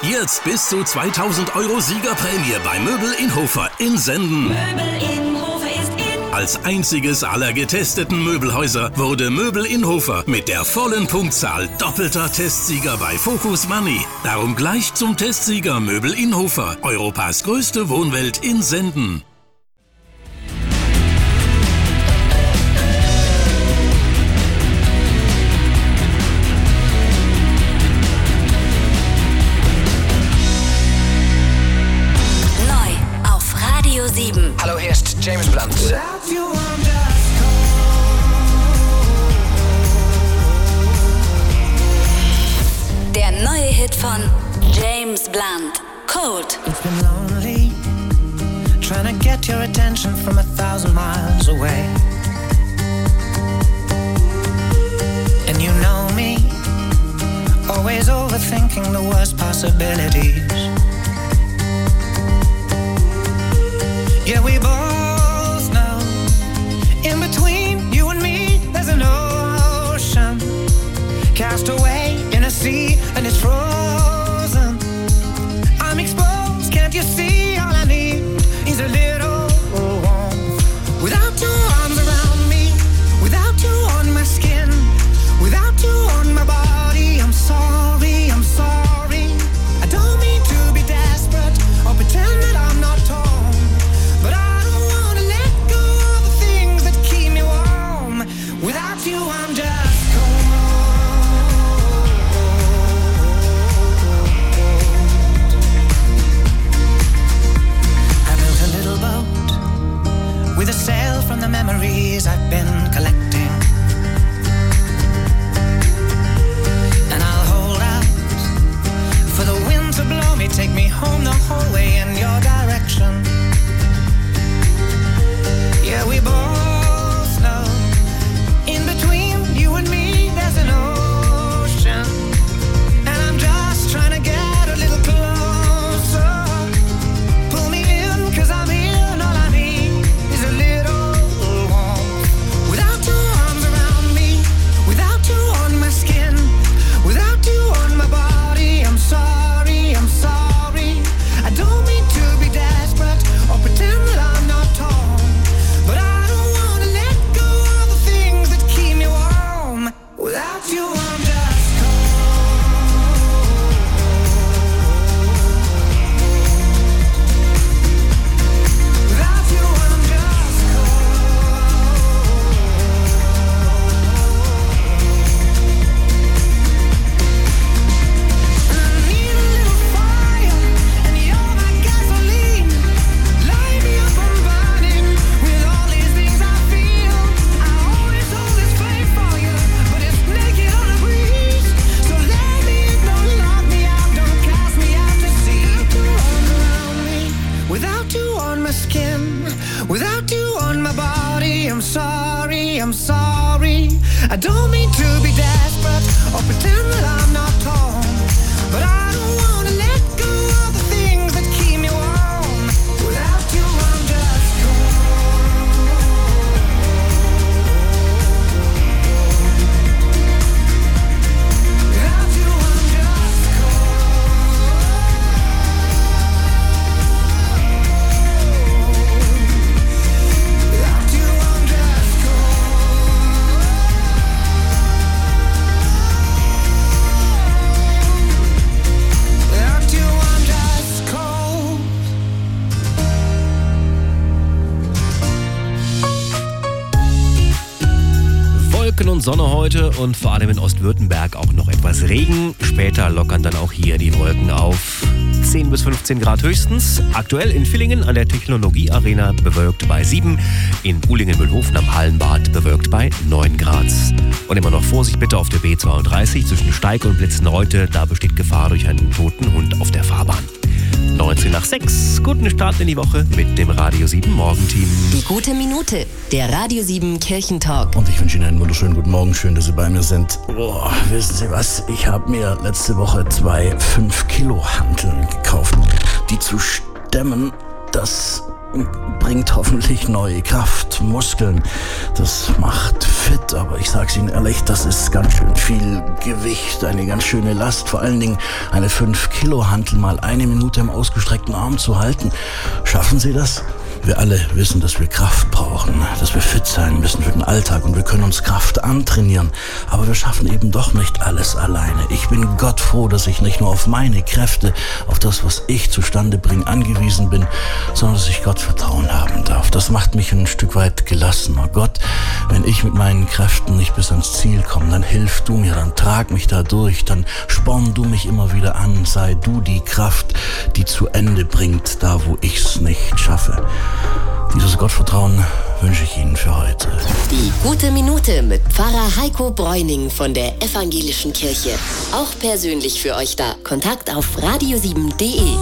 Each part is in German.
Jetzt bis zu 2000 Euro Siegerprämie bei Möbel in Hofer in Senden. Möbel in Hofer ist in. Als einziges aller getesteten Möbelhäuser wurde Möbel in Hofer mit der vollen Punktzahl doppelter Testsieger bei Focus Money. Darum gleich zum Testsieger Möbel in Hofer, Europas größte Wohnwelt in Senden. Neu auf Radio 7. Hallo, hier ist James Blunt. Der neue Hit von James Blunt, Cold. It's been lonely, trying to get your attention from 1,000 miles away. And you know me, always overthinking the worst possibilities. Yeah, we both know, in between you and me, there's an ocean, cast away in a sea, and it's frozen. I'm exposed, can't you see? All I need is a little warmth. Without your arms around me, without you on my skin, without you on my body, I'm sorry, I'm sorry. I don't mean to be desperate or pretend that I'm not torn, but I don't wanna let go of the things that keep me warm. Without you, I'm just cold. I built a little boat with a sail from the memories I've been collecting, and I'll hold out for the wind to blow me, take me home the whole way in your direction. Yeah, we both know, in between you and me, there's an ocean, and I'm just trying to get a little closer. Pull me in, 'cause I'm here, and all I need is a little warmth. Without your arms around me, without you on my skin, without you on my body, I'm sorry, I'm sorry. I don't mean to be desperate or pretend that I'm not torn, but I don't wanna let go of the things that keep me warm. Without you, I'm just cold. Without you, I'm just cold. And I need a little fire, and you're my gasoline. Light me up, I'm burning with all these things I feel. I always hold this flame for you, but it's naked on a breeze. So let me in, don't lock me out, don't cast me out to sea. Without you on my skin, without you on my body, I'm sorry, I'm sorry. I don't mean to be desperate or pretend that I'm not torn, but I don't wanna let go of the things that keep me warm. Without you, I'm just cold. Without you, I'm just cold. Without you, I'm just cold. Without you, I'm just cold. Wolken und Sonne heute und vor allem in Ostwürttemberg auch noch etwas Regen. Später lockern dann auch hier die Wolken auf. 10 bis 15 Grad höchstens. Aktuell in Villingen an der Technologie-Arena bewölkt bei 7. In Ulingen-Mühlhofen am Hallenbad bewölkt bei 9 Grad. Und immer noch Vorsicht bitte auf der B32 zwischen Steig und Blitzenreute. Da besteht Gefahr durch einen toten Hund auf der Fahrbahn. 19 nach 6. Guten Start in die Woche mit dem Radio 7 Morgenteam. Die gute Minute, der Radio 7 Kirchentalk. Und ich wünsche Ihnen einen wunderschönen guten Morgen. Schön, dass Sie bei mir sind. Boah, wissen Sie was? Ich habe mir letzte Woche 2 5-Kilo-Hanteln gekauft. Die zu stemmen, das bringt hoffentlich neue Kraft, Muskeln. Das macht fit. fit, aber ich sag's Ihnen ehrlich, das ist ganz schön viel Gewicht, eine ganz schöne Last, vor allen Dingen eine 5-Kilo-Hantel mal 1 Minute im ausgestreckten Arm zu halten. Schaffen Sie das? Wir alle wissen, dass wir Kraft brauchen, dass wir fit sein müssen für den Alltag und wir können uns Kraft antrainieren. Aber wir schaffen eben doch nicht alles alleine. Ich bin Gott froh, dass ich nicht nur auf meine Kräfte, auf das, was ich zustande bringe, angewiesen bin, sondern dass ich Gott Vertrauen haben darf. Das macht mich ein Stück weit gelassener. Gott, wenn ich mit meinen Kräften nicht bis ans Ziel komme, dann hilf du mir, dann trag mich da durch, dann sporn du mich immer wieder an. Sei du die Kraft, die zu Ende bringt, da wo ich's nicht schaffe. Dieses Gottvertrauen wünsche ich Ihnen für heute. Die gute Minute mit Pfarrer Heiko Bräuning von der Evangelischen Kirche. Auch persönlich für euch da. Kontakt auf radio7.de.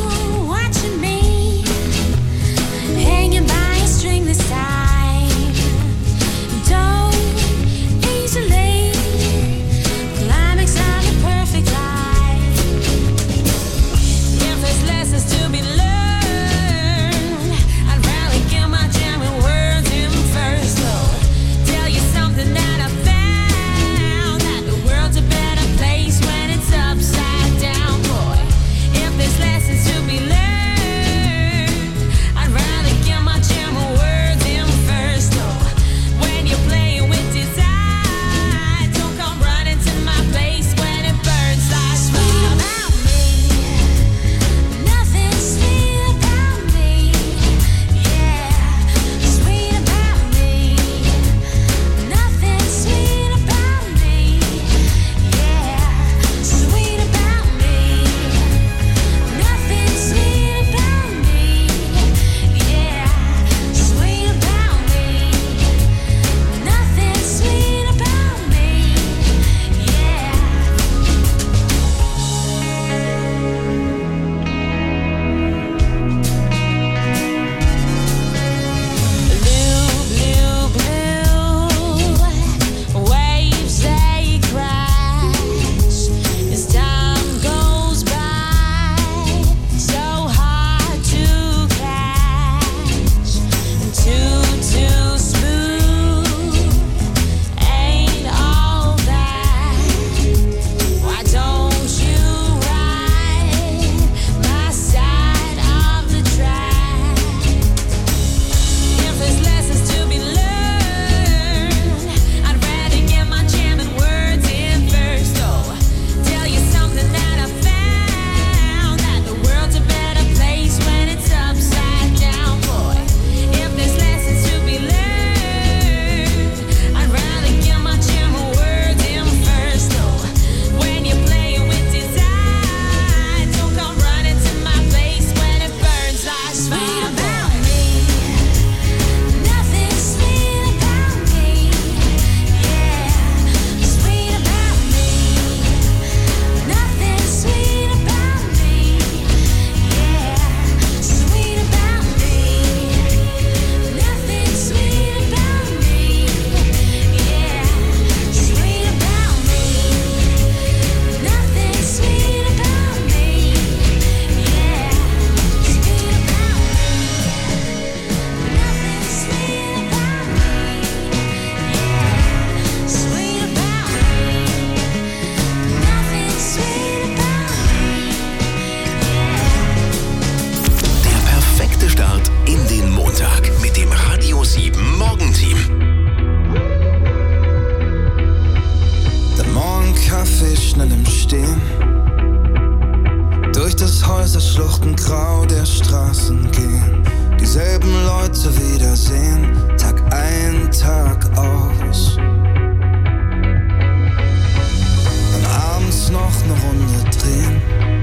Grau der Straßen gehen, dieselben Leute wiedersehen, Tag ein, Tag aus. Dann abends noch eine Runde drehen,